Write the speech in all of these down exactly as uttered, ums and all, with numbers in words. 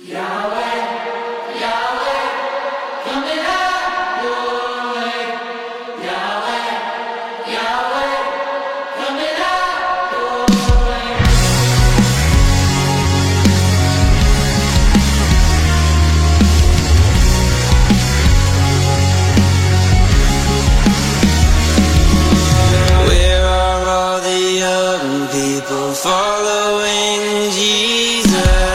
Following Jesus.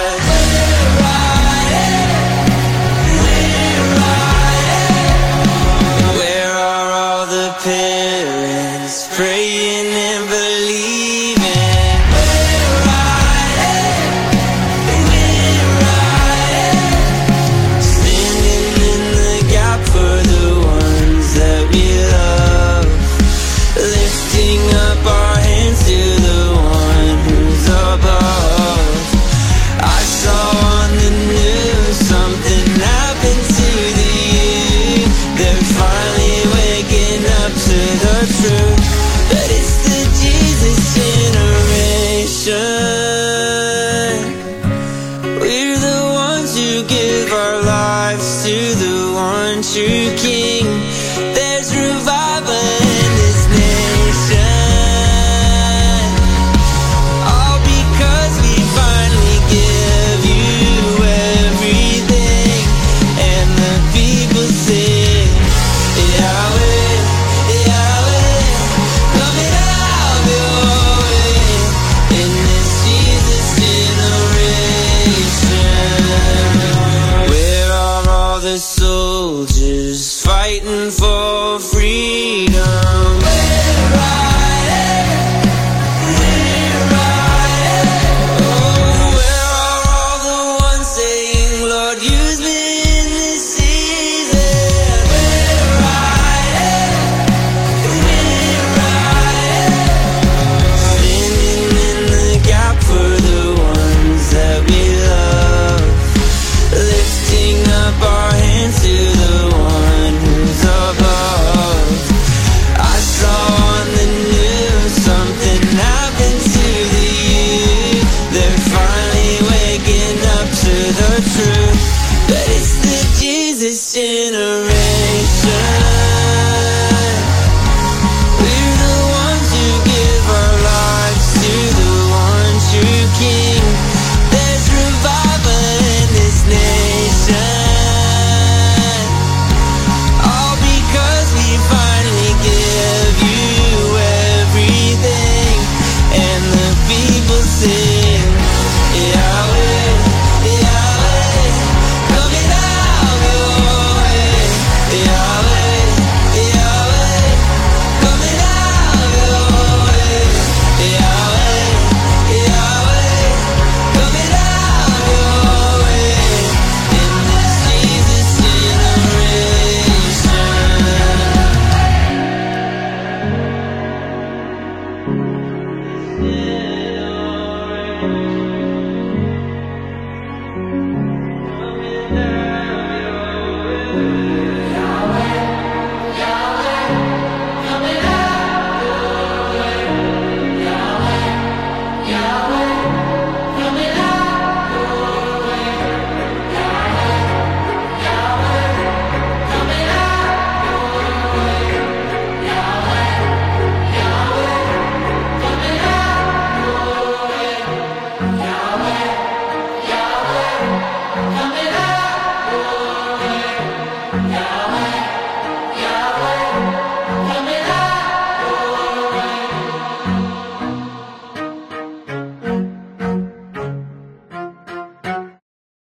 Where are all the parents praying and believing? We're riding, we're riding, standing in the gap for the ones that we love, lifting up our hands to the one who's above. I saw on the news something happened to the youth. They're finally waking up to the truth that it's the Jesus generation. We're the ones who give our lives to the one true King.